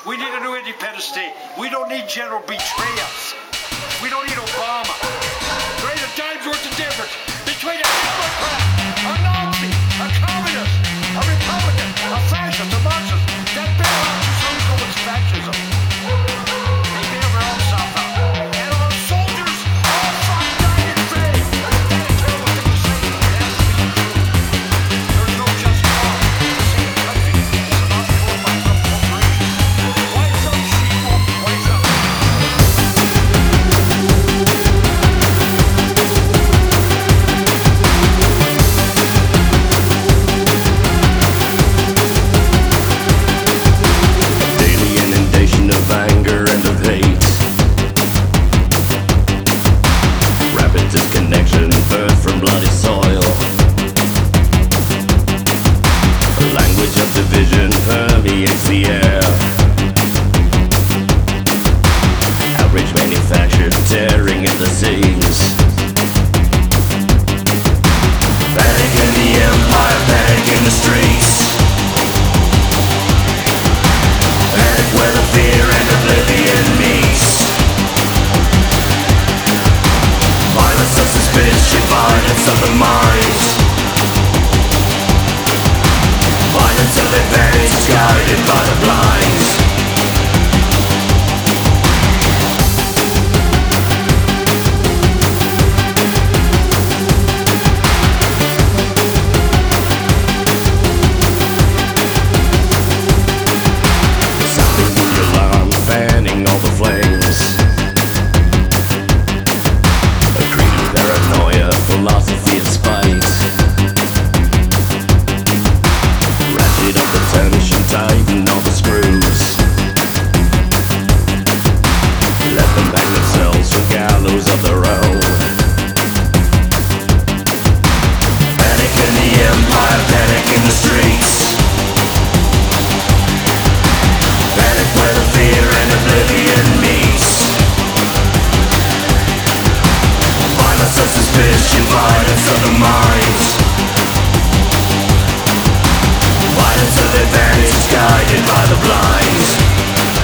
We need a new Independence Day. We don't need general betrayals. We don't need Obama. There ain't a dime's worth of difference between a Democrat, a Nazi, a communist, a Republican, a fascist, a Marxist. That better not do something with fascism. They bear their own stuff out. And our soldiers all fought, died, and fed. That's a terrible thing to say. It has to be true. There's no just cause to save the country. It's not ruled by some corporation. Wise up, sheeple, wise up. Daily inundation of anger and of hate. Rapid disconnection, birth from bloody soil. A language of division permeates the air. Outrage manufactured, tearing at the seams. Panic in the empire, panic in the streets. Panic where the fear and oblivion meets. Violence of suspicion, violence of the mind. Violence of advantage, guided by the blind. Sounding the alarm, fanning all the flames. A creed of paranoia, philosophy of spite. Ratchet up the tension, tighten all the screws. Let them bang themselves from gallows of their own. Panic in the empire, panic in the streets. Panic where the fear and oblivion meets. Violence of suspicion, violence of the mind. Violence of advantage, guided by the blind.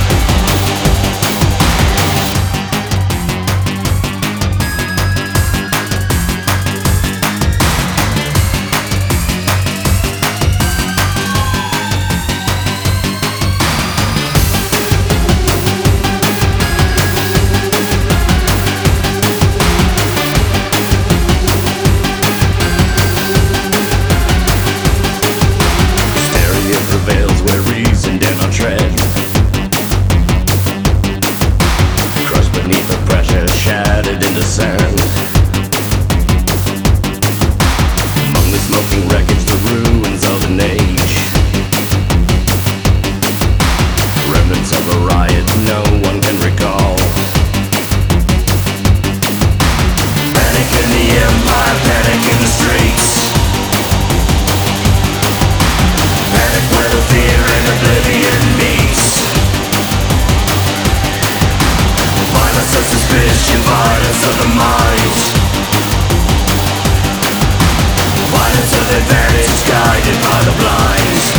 Hysteria prevails where reason dare not tread. Crushed beneath the pressure, shattered into sand. Among the smoking wreckage, the ruins of an age. Remnants of a riot no one can recall. Panic in the empire, panic in the streets. Panic where the fear and oblivion meets. Violence of suspicion, violence of the mind. Violence of advantage, guided by the blind.